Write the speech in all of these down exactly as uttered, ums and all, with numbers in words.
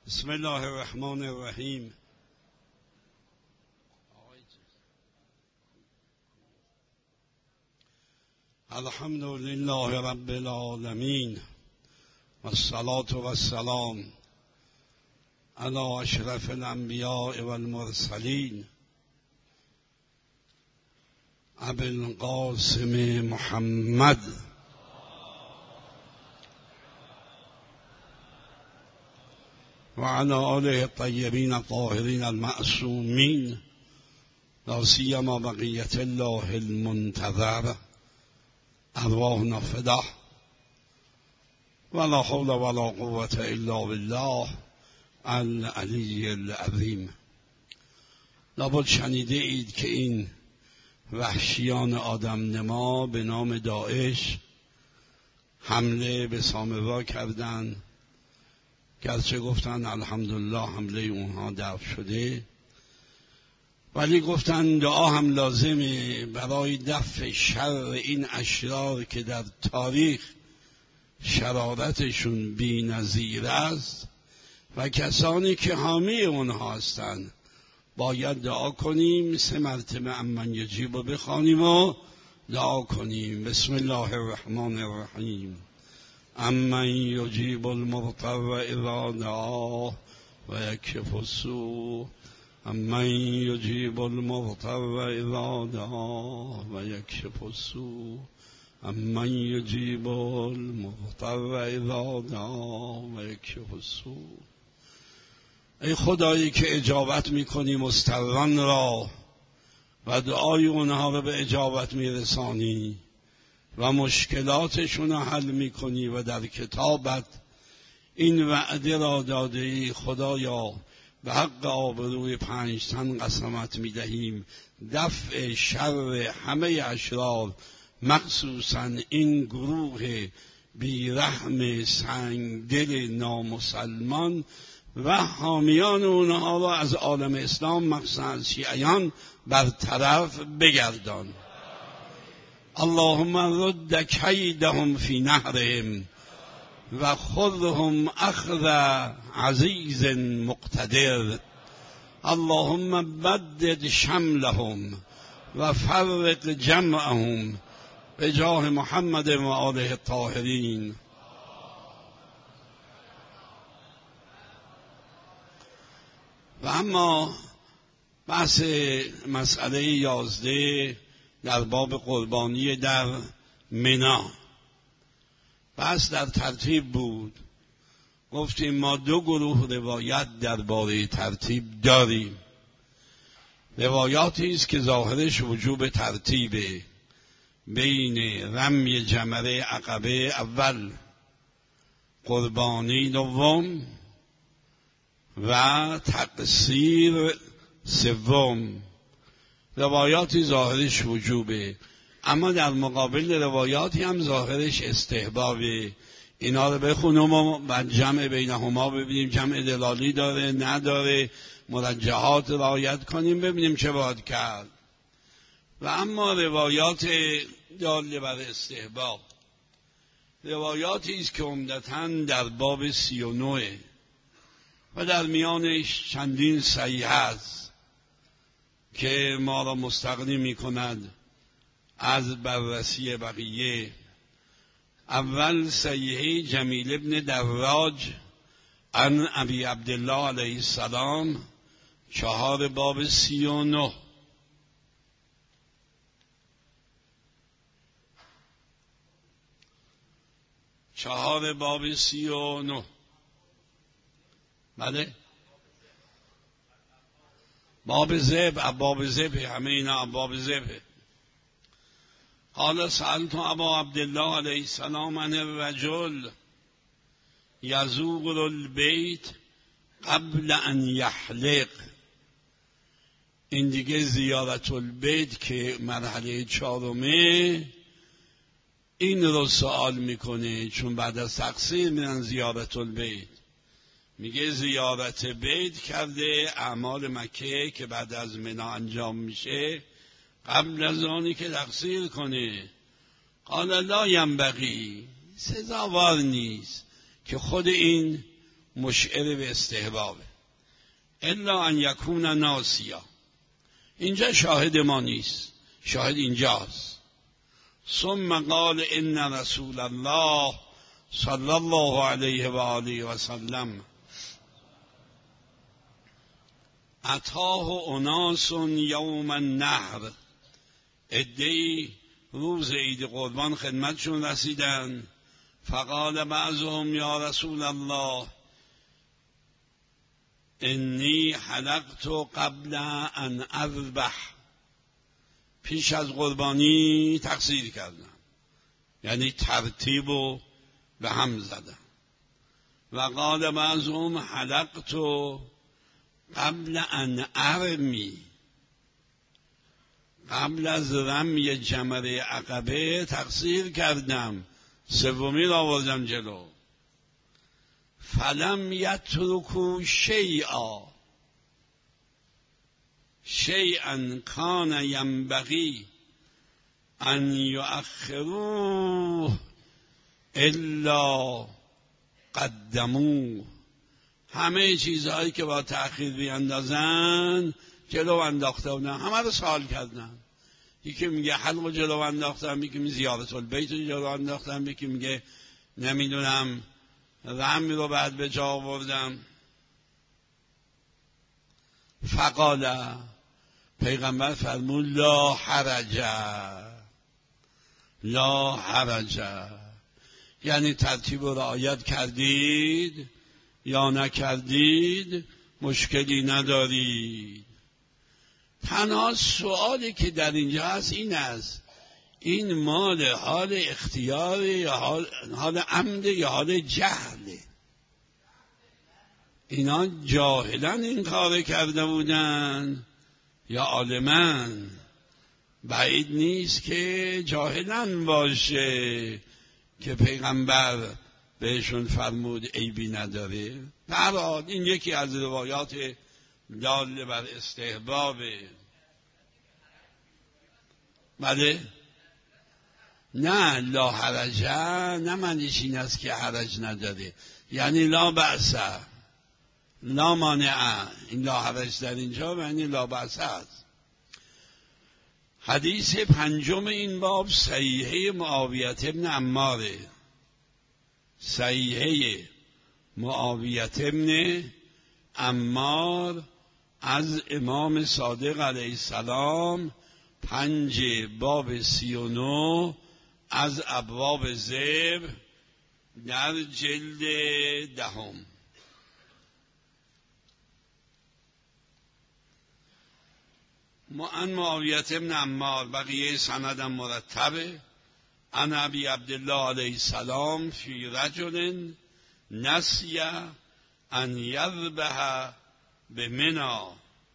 بسم الله الرحمن الرحیم. الحمد لله رب العالمین و الصلاة و السلام علی اشرف الانبیاء و المرسلین ابی القاسم محمد و علی آله الطیبین الطاهرین المعصومین لا سیما بقیة الله المنتظر ارواحنا فداه ولا حول ولا قوة الا بالله العلی العظیم. لابد شنیده اید که این وحشیان آدم نما به نام داعش حمله به سامرا کردند، گرچه گفتن الحمدلله حمله اونها دفع شده، ولی گفتن دعا هم لازمه برای دفع شر این اشرار که در تاریخ شرارتشون بی نظیر است و کسانی که حامی اونها هستند. باید دعا کنیم، سه مرتبه امن یجیب و بخوانیم و دعا کنیم. بسم الله الرحمن الرحیم. امن یجیب المضطر اذا دعاه و یکشف السوء. امن یجیب المضطر اذا دعاه و یکشف السوء. امن یجیب المضطر اذا دعاه و یکشف السوء. ای خدایی که اجابت میکنی مضطران را و دعای اونها رو به اجابت میرسانی و مشکلاتشون رو حل میکنی و در کتابت این وعده را داده ای. خدایا به حق آبروی پنج تن قسمت میدهیم دفع شر همه اشرار، مخصوصا این گروه بیرحم سنگدل نامسلمان و حامیان اونها را از عالم اسلام مخصوصا از شیعیان برطرف بگردان. اللهم رد کیدهم فی نحرهم و خذهم اخذ عزیز مقتدر. اللهم بدد شملهم و فرق جمعهم به جاه محمد و آله الطاهرین. و اما بحث مسئله یازده در باب قربانی در منی، بحث در ترتیب بود. گفتیم ما دو گروه روایت درباره ترتیب داریم. روایاتی است که ظاهرش وجوب ترتیبه بین رمی جمره عقبه اول، قربانی دوم و تقصیر سوم. روایاتی ظاهرش وجوبه، اما در مقابل روایاتی هم ظاهرش استحبابه. اینا رو بخونم و بعد جمع بینهما ببینیم جمع دلالی داره نداره، مرجحات رعایت کنیم ببینیم چه باید کرد. و اما روایات داله بر استحباب روایاتی است که عمدتاً در باب سی و نه و در میانش چندین صحیح است که ما را مستغنی می کند از بررسی بقیه. اول صحیح جمیل ابن دراج عن ابی عبدالله علیه السلام، چهار باب سی و نه. چهار باب سی و نه. بله باب ذبح، باب ذبح، همه اینا باب ذبح. حالا سألت ابا عبدالله علیه السلام عن الرجل یزور البیت قبل ان یحلق. این دیگه زیارت البیت که مرحله چهارمه این رو سوال میکنه، چون بعد از تقصیر میرن زیارت البیت. میگه زیارت بیت کرده، اعمال مکه که بعد از منی انجام میشه قبل از آنی که تقصیر کنه. قال لا ینبغی، سزاوار نیست که خود این مشعر به استحبابه. الا ان یکون ناسیا، اینجا شاهد ما نیست، شاهد اینجاست. ثم قال ان رسول الله صلی الله علیه و آله و سلم اتاه اناس یوم النحر، عده‌ای روز عید قربان خدمتشون رسیدن. فقال بعضهم یا رسول الله انی حلقت قبل ان اذبح، پیش از قربانی تقصیر کردم، یعنی ترتیب رو به هم زدم. و قال بعضهم حلقت قبل ان ارمی، قبل از رمی جمره عقبه تقصیر کردم، سومی را آوردم جلو. فلم یترکوا شیئا، شیئا کان ینبغی ان یؤخروه الا قدموه، همه چیزهایی که با تأخیر بیاندازن جلو انداخته بودن، همه رو سوال کردن. یکی میگه حلق رو جلو انداختم، یکی میگه زیارت البیت رو جلو انداختم، یکی میگه نمیدونم رمی رو بعد به جا آوردم. فقال، پیغمبر فرمود لا حرج، لا حرج، یعنی ترتیب رو رعایت کردید یا نکردید مشکلی ندارید. تنها سوالی که در اینجا هست این است، این مال حال اختیار یا حال, حال عمد یا حال جهله؟ اینا جاهلا این کار کرده بودن یا عالمن؟ بعید نیست که جاهلا باشه که پیغمبر بهشون فرمود عیبی نداره. در حال این یکی از روایات داله بر استحبابه. بله؟ نه، لا حرجه نه معنیش این است که حرج نداره، یعنی لا بأسه، لا مانعه. این لا حرج در اینجا معنی لا بأسه است. حدیث پنجم این باب صحیحه معاویه ابن عماره، صحیحه معاویه ابن عمار از امام صادق علیه السلام، پنج باب سی و نو از ابواب ذبح در جلد دهم. عن معاویه ابن عمار، بقیه سندم مرتبه. عن ابی عبدالله علیه السلام فی رجل نسی ان یذبح به منا،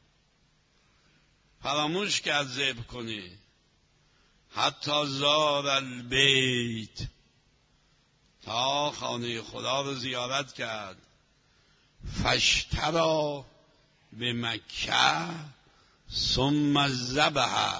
فراموش کرد ذبح کنه، حتی زار البیت، تا خانه خدا رو زیارت کرد. فاشتری به مکه ثم ذبح،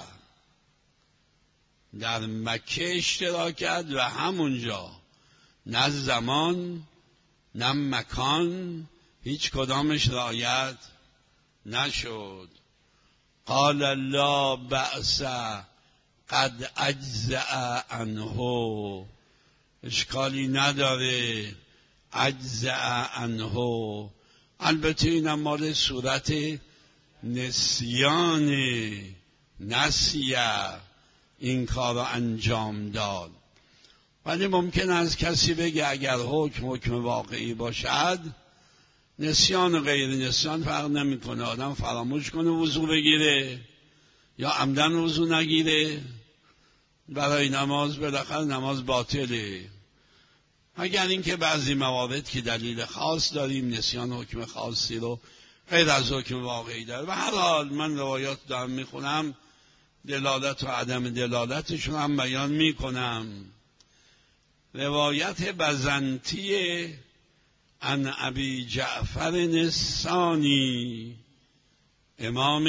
در مکه اشتراک کرد و همونجا نه زمان نه مکان هیچ کدامش رعایت نشد. قال لا بأس قد اجزع عنه، اشکالی نداره، اجزع عنه. البته اینم مال صورت نسیان، نسیه این کار رو انجام داد. ولی ممکن است کسی بگه اگر حکم حکم واقعی باشد، نسیان و غیر نسیان فرق نمیکنه. آدم فراموش کنه وضو بگیره یا عمدن وضو نگیره برای نماز، بالاخره نماز باطله. مگر اینکه بعضی موارد که دلیل خاص داریم، نسیان حکم خاصی رو غیر از حکم واقعی داره. و هر حال من روایات دارم میخونم، دلالت و عدم دلالتشون هم بیان میکنم. روایت بزنطی عن ابی جعفر الثانی، امام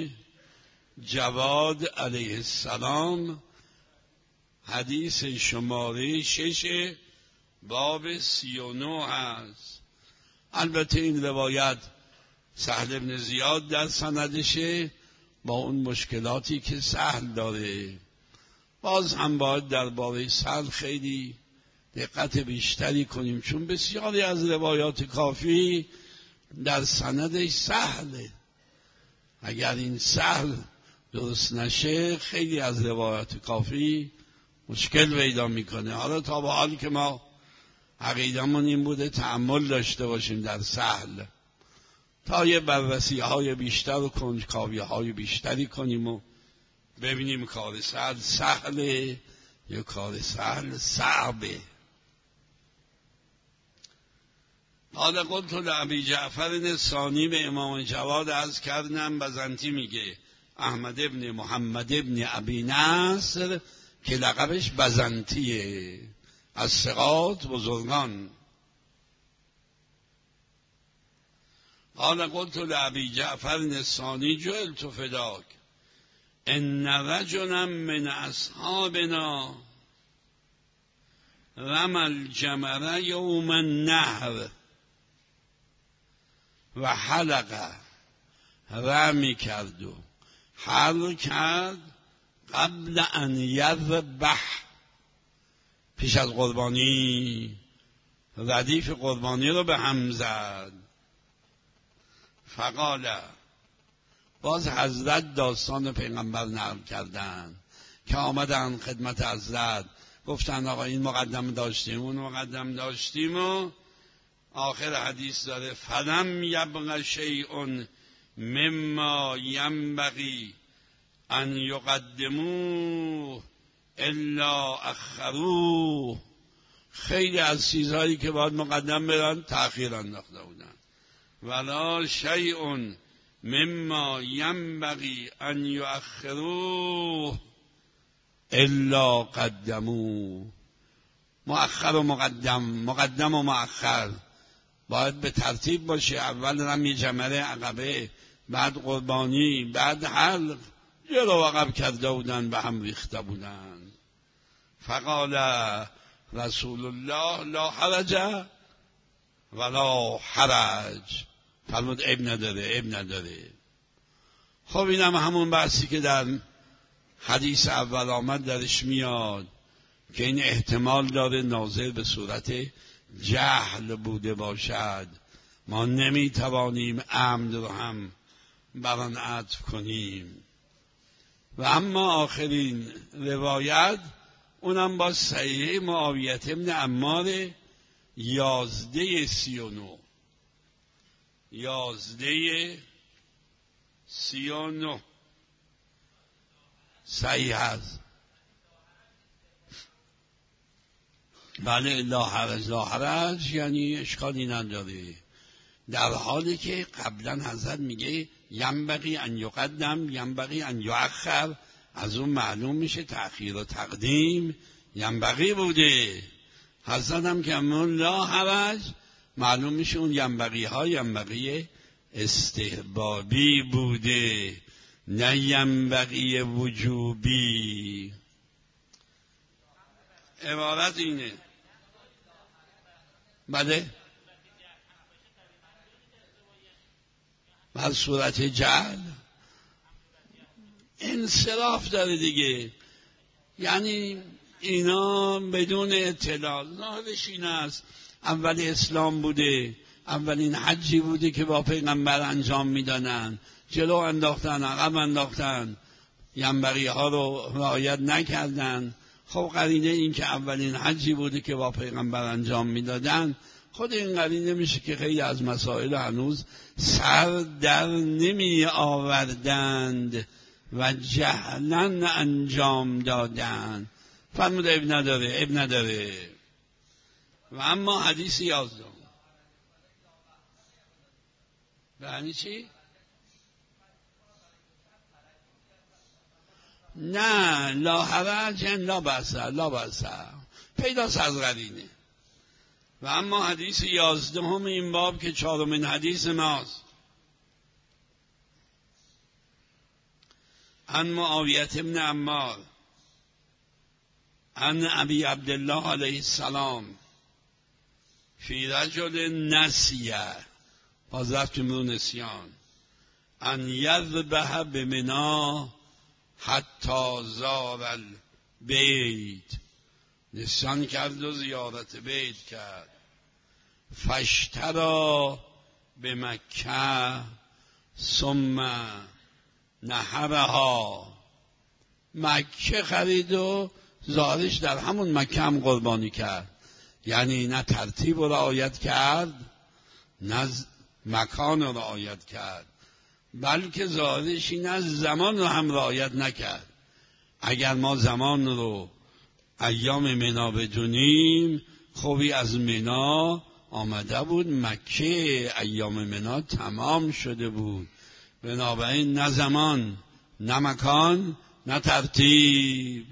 جواد علیه السلام، حدیث شماره شش باب سی و نو هست. البته این روایت سهل بن زیاد در سندشه با اون مشکلاتی که سهل داره. باز هم باید درباره سهل خیلی دقت بیشتری کنیم، چون بسیاری از روایات کافی در سندش سهله. اگر این سهل درست نشه خیلی از روایات کافی مشکل پیدا میکنه. حالا تا به حال که ما عقیدمون این بوده تأمل داشته باشیم در سهل تا یه بررسی های بیشتر و کنجکاوی های بیشتری کنیم و ببینیم کار سهل سهله یا کار سهل صعبه. حالا قلت لأبی جعفر ثانی به امام جواد عرض کردم، بزنتی میگه احمد ابن محمد ابن ابی نصر که لقبش بزنتیه، از ثقات بزرگان. قال قلت لأبی جعفر الثانی جعلت فداک ان رجلا من اصحابنا رمى الجمر یوم النحر و حلقه، رمی کرد و حلق کرد قبل ان یذبح، پیش از قربانی ردیف قربانی رو به هم زد. فقال، باز حضرت داستان پیغمبر نقل کردن که آمدن خدمت حضرت گفتن آقا این مقدم داشتیم اون مقدم داشتیم و آخر حدیث داره فلم یبق شیء مما ینبغی ان یقدموه الا اخروه. خیلی از چیزهایی که باید مقدم برن تأخیر انداخته بودن. ولا شیء مما ینبغی ان یؤخروه الا قدموه. مؤخر و مقدم، مقدم و مؤخر باید به ترتیب باشه. اول رمی جمره عقبه، بعد قربانی، بعد حلق. جلو عقب کرده بودن به هم ریخته بودن. فقال رسول الله لا حرج ولا حرج، فرمود عیب نداره عیب نداره. خب اینم همون بحثی که در حدیث اول آمد درش میاد که این احتمال داره ناظر به صورت جهل بوده باشد. ما نمیتوانیم عمد رو هم بر آن عطف کنیم. و اما آخرین روایت اونم با صحیح معاویه بن عمار یازده سی و نو یازده سی و نو صحیح هست. بله لا حرج لا حرج یعنی اشکالی نداره، در حالی که قبلا حضرت میگه ینبغی ان یقدم ینبغی ان یؤخر، از اون معلوم میشه تأخیر و تقدیم ینبغی بوده. حضرت هم که همون لا حرج معلوم میشه اون ینبغی ها ینبغی استحبابی بوده نه ینبغی وجوبی. عبارت اینه. بله بر صورت جعل انصراف داره دیگه، یعنی اینا بدون اطلاع. ظاهرش این است اول اسلام بوده، اولین حجی بوده که با پیغمبر انجام میدادن، جلو انداختن عقب انداختن، ینبغی ها رو رعایت نکردن. خب قرینه این که اولین حجی بوده که با پیغمبر انجام میدادن، خود این قرینه میشه که خیلی از مسائل هنوز سر در نمی آوردند و جهلا انجام دادند. فرمود اب نداره اب نداره. و اما حدیث یازدهم یعنی چی؟ نه لا حرج لا بأس لا بأس پیداست از قرینه. و اما حدیث یازدهم این باب که چهارمین حدیث ماست، عن معاویه بن عمار عن ابی عبدالله علیه السلام فی رجل نسیه، باز رفتیم رو نسیان، ان یذبح بمنا حتی زار البیت، نسیان کرد و زیارت بیت کرد. فاشتری به مکه ثم نحرها، مکه خرید و زارش در همون مکه هم قربانی کرد. یعنی نه ترتیب رو رعایت کرد نه مکان رو رعایت کرد، بلکه زارشی نه زمان رو هم رعایت نکرد. اگر ما زمان رو ایام منا بدونیم، خوبی از منا آمده بود مکه، ایام منا تمام شده بود. بنابراین نه زمان نه مکان نه ترتیب.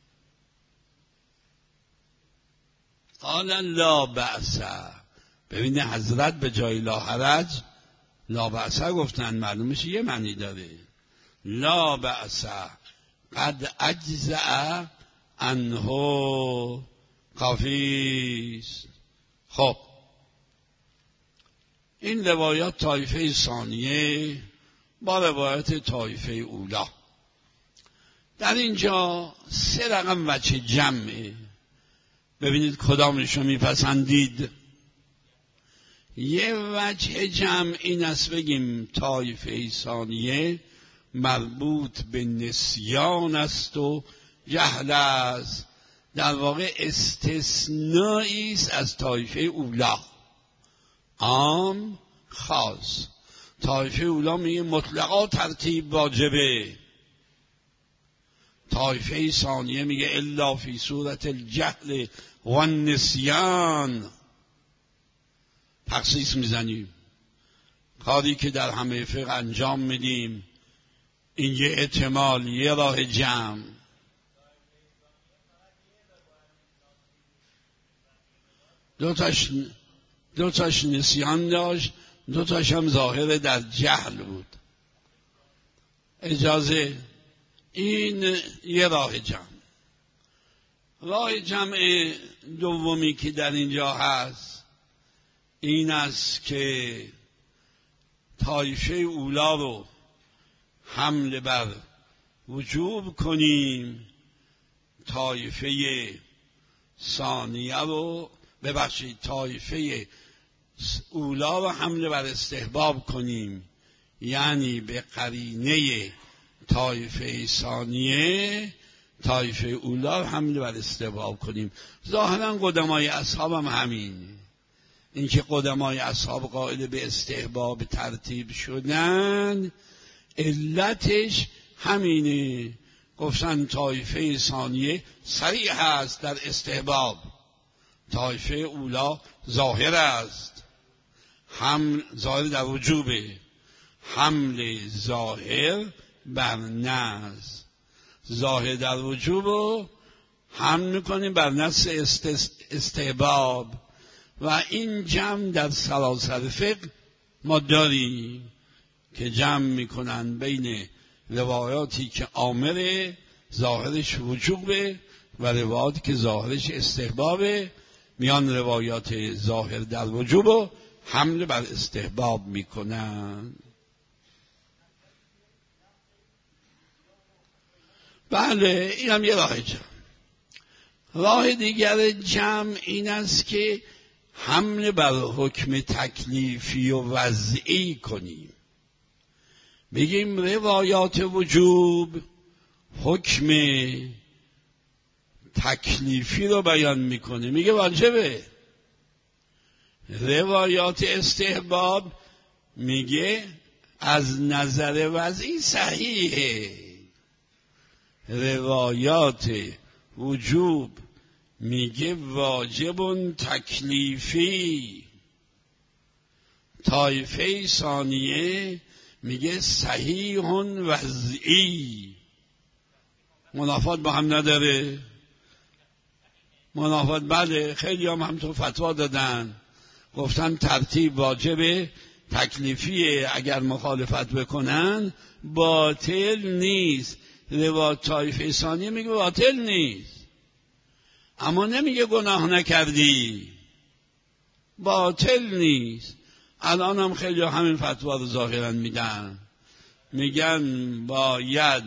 قال لا بأس، ببینه حضرت به جای لا حرج لا بأس گفتن، معلومش یه معنی داره. لا بأس قد اجزع عنه کافیست. خب این روایات طایفه ثانیه با روایت طایفه اولا. در اینجا سه رقم وجه جمعه، ببینید کدامشو میپسندید. یه وجه جمع این است بگیم طایفه ثانیه مربوط به نسیان است و جهل است، در واقع استثنایی است از طایفه اولا، عام خاص. طایفه اولا میگه مطلقا ترتیب واجبه، طایفه ثانیه میگه الا فی صورت الجهل و النسیان. تخصیص میزنیم، کاری که در همه فقه انجام میدیم این یه احتمال، یه راه جمع. دو تاش دو تاش نسیان داشت، دو تاش هم ظاهر در جهل بود. اجازه این یه راه جمع. راه جمع دومی که در اینجا هست این است که طایفه اولا رو حمل بر وجوب کنیم، طایفه ثانیه رو ببخشید طایفه اولا رو حمل بر استحباب کنیم، یعنی به قرینه طایفه ثانیه طایفه اولا رو حمل بر استحباب کنیم. ظاهرا قدمای اصحاب هم همین، اینکه قدمای اصحاب قائل به استحباب ترتیب شدن علتش همینه. گفتن طایفه ثانیه صریح است در استحباب، طایفه اولا ظاهر است، هم ظاهر در وجوبه، حمل ظاهر بر نص، ظاهر در وجوب رو حمل میکنیم بر نص استحباب. و این جمع در سراسر فقه ما داریم که جمع میکنن بین روایاتی که آمره ظاهرش وجوبه و روایاتی که ظاهرش استحبابه، میان روایات ظاهر در وجوب و حمل بر استحباب میکنن. بله این هم یه راه جمع. راه دیگر جمع این است که حمل بر حکم تکلیفی و وضعی کنیم، بگیم روایات وجوب حکم تکلیفی رو بیان میکنه، میگه واجبه. روایات استحباب میگه از نظر وضعی صحیحه. روایات وجوب میگه واجب تکلیفی. طایفه ثانیه میگه صحیح وضعی. منافات با هم نداره؟ منافات بله، خیلی هم همطور فتوا دادن، گفتن ترتیب واجبه، تکلیفیه، اگر مخالفت بکنن باطل نیست. روایت طایفه ثانیه میگه باطل نیست، اما نمیگه گناه نکردی، باطل نیست. الان هم خیلی همین فتوا رو ظاهرا میدن، میگن باید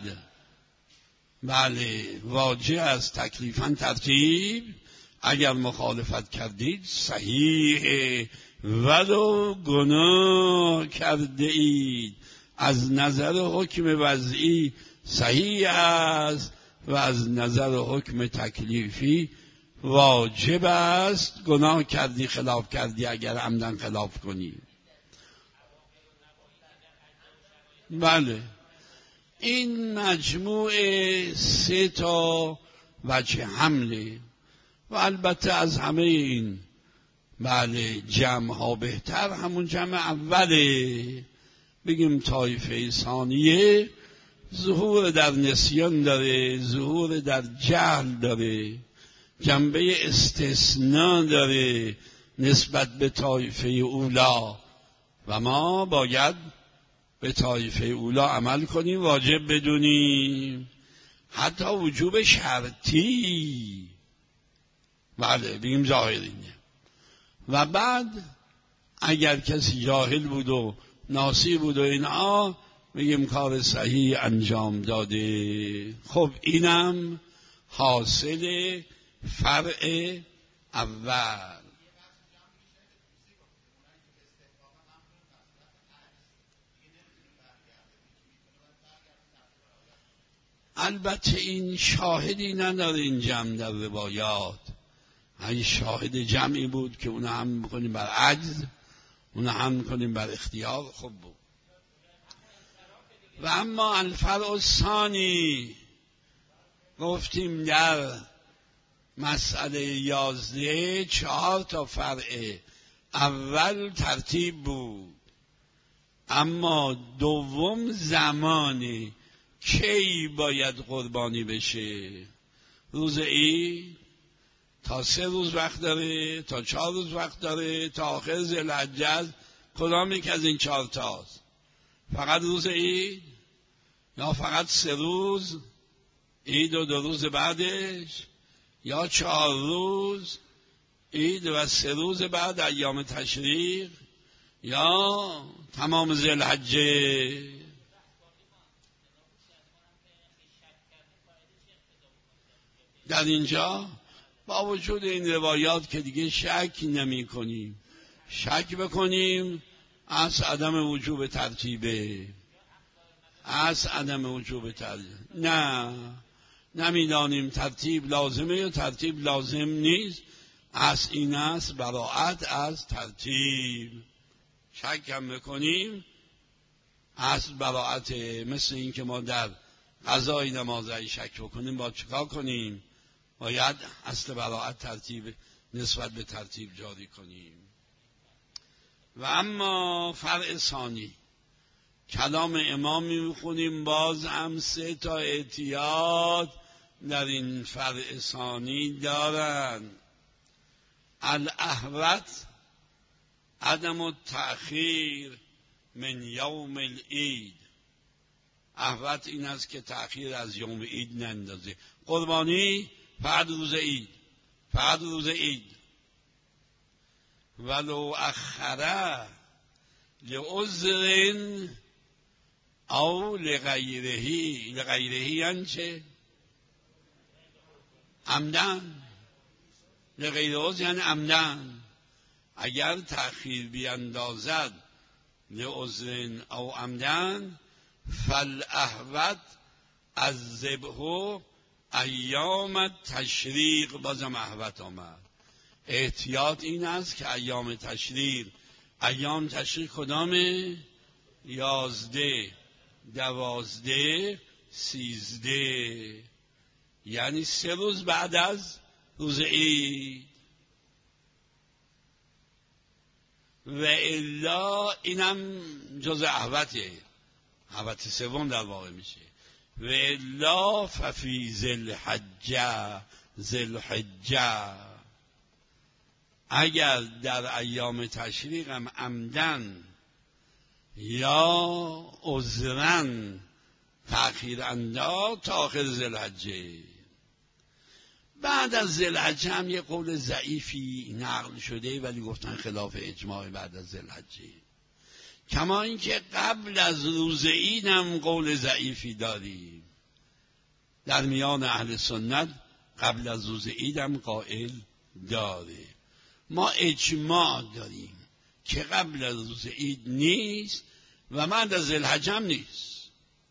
بله واجب از تکلیفاً ترتیب، اگر مخالفت کردید صحیح، ولو گناه کرده اید. از نظر حکم وضعی صحیح است و از نظر حکم تکلیفی واجب است. گناه کردی خلاف کردی اگر عمدن خلاف کنی. بله این مجموعه سه تا وجه حمله و البته از همه این بله جمع ها بهتر همون جمع اوله. بگیم طایفه ثانیه ظهور در نسیان داره، ظهور در جهل داره، جنبه استثناء داره نسبت به طایفه اولا و ما باید به طایفه اولا عمل کنیم، واجب بدونیم، حتی وجوب شرطی. بله بگیم ظاهرینه. و بعد اگر کسی جاهل بود و ناسی بود و اینا بگیم کار صحیح انجام داده. خب اینم حاصل فرع اول. البته این شاهدی نداره این جمع در روایات. این شاهد جمعی بود که اون هم میکنیم بر عجز، اون هم میکنیم بر اختیار. خب بود. و اما الفرع الثانی گفتیم در مسئله یازده چهار تا فرع. اول ترتیب بود، اما دوم زمانی کی باید قربانی بشه. روز عید تا سه روز وقت داره، تا چهار روز وقت داره، تا آخر ذوالحجه. کدام یک از این چهار تاست؟ فقط روز عید یا فقط سه روز عید و دو روز بعدش، یا چهار روز عید و سه روز بعد ایام تشریق، یا تمام ذوالحجه؟ در اینجا با وجود این روایات که دیگه شک نمی کنیم، شک بکنیم از عدم وجوب ترتیبه، از عدم وجوب ترتیب نه نمیدانیم ترتیب لازمه یا ترتیب لازم نیست. از این است براعت از ترتیب. شک هم بکنیم از براعت. مثل این که ما در قضای نمازی شک بکنیم با چیکار کنیم؟ باید اصل براعت ترتیب نسبت به ترتیب جاری کنیم. و اما فرع ثانی کلام امام میخونیم، باز هم سه تا احتیاط در این فرع ثانی دارن. الاحوط عدم التأخیر من یوم العید. احوط این است که تأخیر از یوم عید نندازه. قربانی فقط روز عید، فقط روز عید. ولو اخره لعذر او لغیرهی. لغیرهی یعنی چه؟ عمدن. لغیر عذر یعنی عمدن. اگر تأخیر بیندازد لعذر او عمدن فالاحوط از ذبح ایام تشریق. بازم احوط آمد. احتیاط این است که ایام تشریق، ایام تشریق کدامه؟ یازده، دوازده، سیزده، یعنی سه روز بعد از روز عید. و الا اینم جز احوطه، احوط سوم در واقع میشه. و الا ففی ذوالحجه. ذوالحجه اگر در ایام تشریق هم عمدن یا عذرن تأخیر انداز تا آخر ذوالحجه. بعد از ذوالحجه هم یه قول ضعیفی نقل شده ولی گفتن خلاف اجماع بعد از ذوالحجه. کما اینکه قبل از روز عید هم قول ضعیفی داریم. در میان اهل سنت قبل از روز عید هم قائل داره. ما اجماع داریم که قبل از روز عید نیست و بعد از ذوالحجه هم نیست.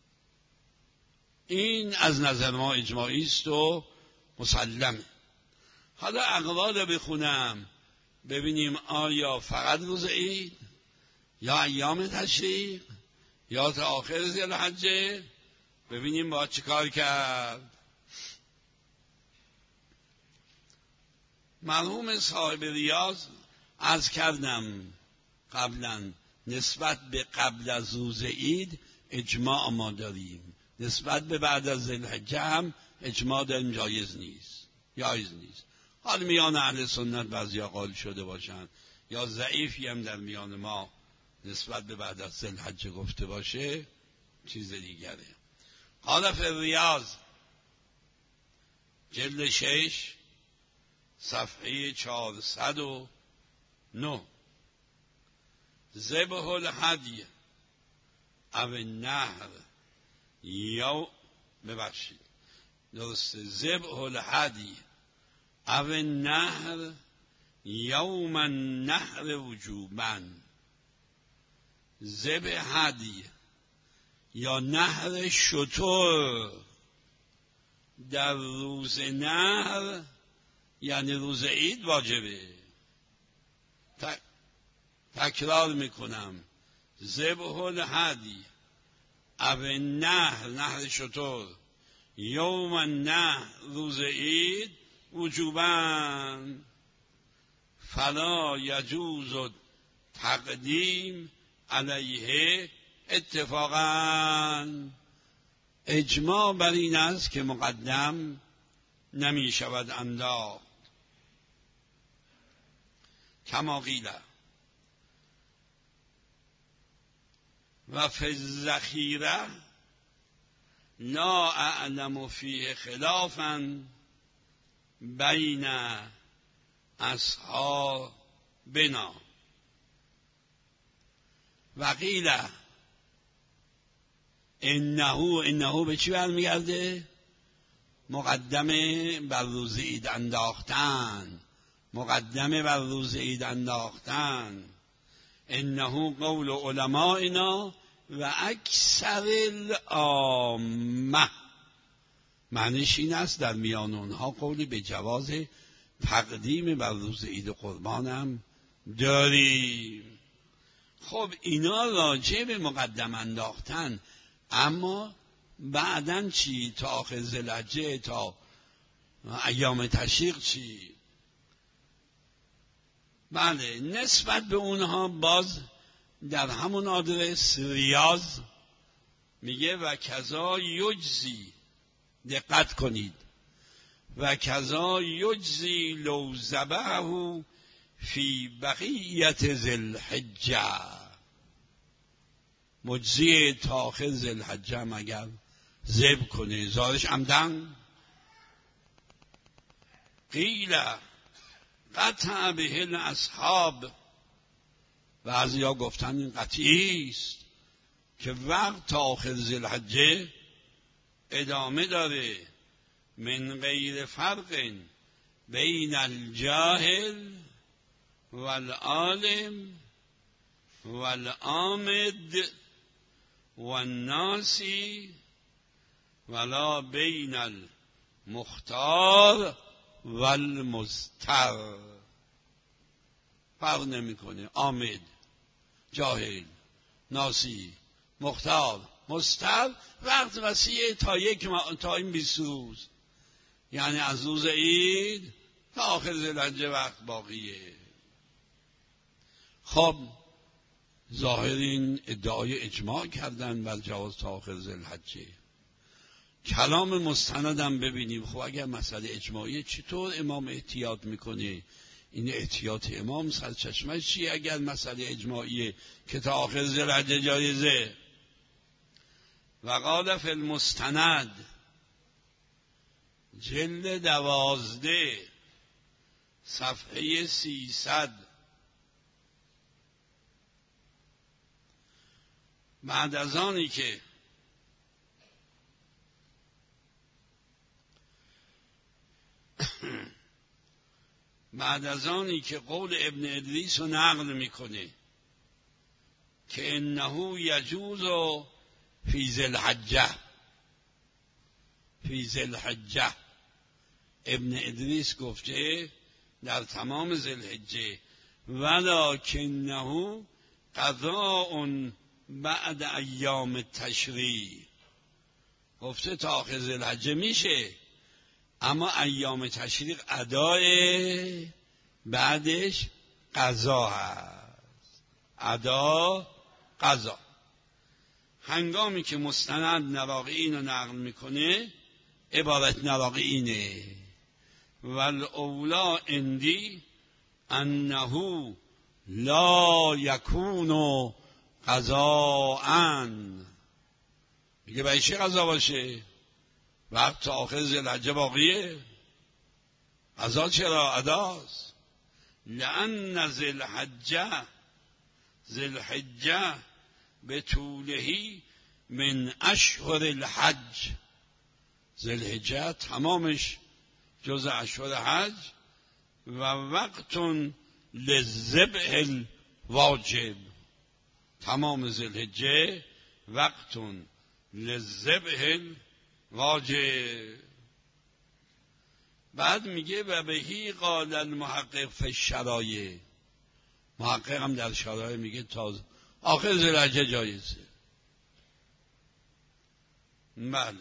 این از نظر ما اجماعی است و مسلمه. حالا اقوال بخونم ببینیم آیا فقط روز عید یا ایام تشریق یا تا آخر ذوالحجه، ببینیم با چه کار کرد. مرحوم صاحب ریاض عرض کردم قبلا نسبت به قبل از روز عید اجماع ما داریم، نسبت به بعد از ذوالحجه هم اجماع داریم، جایز نیست جایز نیست. حال میان اهل سنت بعضیا قائل شده باشن یا ضعیفی هم در میان ما نسبت به بعد از ذوالحجه گفته باشه چیز دیگره. قال فی الریاض جلد شش صفحه چهارصد و نه ذبح الهدی او النحر یا ببخشید درسته ذبح الهدی او النحر یوم النحر وجوبا. ذبح هدی یا نحر شتر در روز نحر یعنی روز عید واجبه. تکرار میکنم ذبح الهدی او النحر نحر شتر یوم النحر روز عید وجوبا فلا یجوز تقدیم علیه اتفاقا. اجماع بر این است که مقدم نمی شود انداخت. کما قیل و فی الذخیره لا اعلم فیه خلافا بین اصحابنا. و قیل انه انه به چی برمیگرده؟ مقدمه بر روز عید انداختن، مقدمه بر روز عید انداختن. انه قول علمائنا و اکثر العامه، معنیش این است در میان اونها قولی به جواز تقدیم بر روز عید قربانم داریم. خب اینا راجع به مقدم انداختن، اما بعدن چی؟ تا آخر ذوالحجه تا ایام تشریق چی؟ بله نسبت به اونها باز در همون آدرس ریاض میگه و کذا یجزی، دقت کنید، و کذا یجزی لو ذبحه فی بقیت ذوالحجه. مجزی تا آخر ذوالحجه هم اگر ذبح کنه زارش عمدن. قیل قطع به الاصحاب، بعضیا گفتن این قطعی است که وقت تا آخر ذوالحجه ادامه داره، من غیر فرق بین الجاهل والعالم والعامد والناسی ولا بین المختار والمضطر. فرق نمیکنه، عامد، جاهل، ناسی، مختار، مضطر. وقت وسیع تا یک ما... تا این بیست روز، یعنی از روز عید تا آخر ذوالحجه وقت باقیه. خب ظاهرین ادعای اجماع کردن بر جواز تا آخر ذوالحجه. کلام مستندم ببینیم. خب اگر مسئله اجماعی چطور امام احتیاط میکنه؟ این احتیاط امام سرچشمه چیه اگر مسئله اجماعیه که تا آخر ذوالحجه جایزه؟ و قال فی المستند جلد دوازده صفحه سیصد. بعد از آنی که بعد از آنی که قول ابن ادریس رو نقل میکنه که انه یجوز فی ذی الحجه، فی ذی الحجه ابن ادریس گفته در تمام ذی الحجه، ولکنه قضاء بعد ایام تشریع، گفته تا آخر ذی الحجه میشه، اما ایام تشریق ادای بعدش قضا هست، ادا قضا. هنگامی که مستند نراقی اینو نقل میکنه عبارت نراقی اینه والاولا عندی انه لا یکون قضاء، میگه برای چی قضا باشه؟ وقت تا آخر ذی الحجه باقیه، قضا چرا؟ اداست. لأن ذی الحجه ذی الحجه به طولهی من اشهر الحج، ذی الحجه تمامش جز اشهر حج و وقت للذبح الواجب، تمام ذی الحجه وقت للذبح واجب. بعد میگه و بهی قال المحقق فی الشرایع، محقق هم در شرایع میگه تا آخر ذی الحجه جایزه. بله.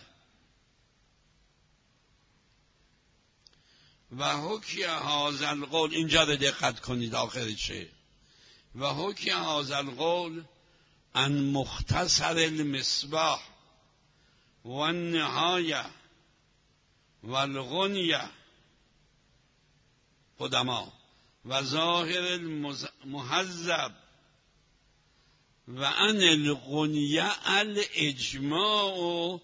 و حکی هذا القول، اینجا رو دقت کنید آخرشه، و حکی هذا القول عن مختصر المصباح و النهایه و الغنیه قدما و ظاهر المهذب و ان الغنیه الاجماع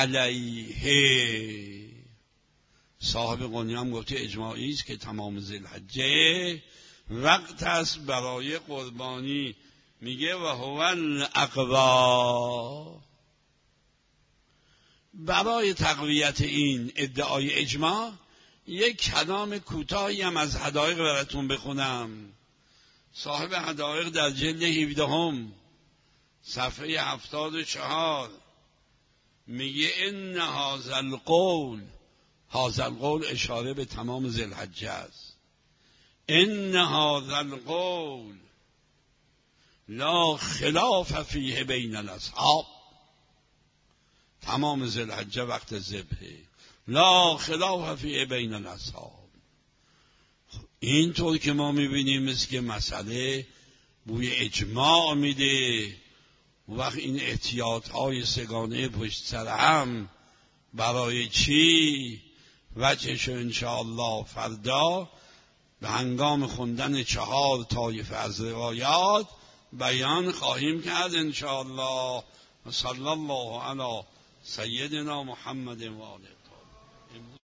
علیه. صاحب غنیه هم گفته اجماعی است که تمام ذی الحجه وقت است برای قربانی، میگه و هو الاقوا. برای تقویت این ادعای اجماع یک کلام کوتاهی هم از حدایق براتون بخونم. صاحب حدایق در جلد هفدهم صفحه هفتاد و چهار میگه ان هذا القول، هذا القول اشاره به تمام ذی الحجه است، ان هذا القول لا خلاف فیه بین الاصحاب، تمام ذی الحجه وقت ذبحه، لا خلاف فیه بین الاصحاب. اینطور که ما میبینیم مثل که مسئله بوی اجماع میده، وقت این احتیاط های سگانه پشت سر هم برای چی؟ وجهش انشاءالله فردا به هنگام خوندن چهار طایفه از روایات بیان خواهیم کرد انشاءالله. صلی الله علی سیدنا محمد و آله.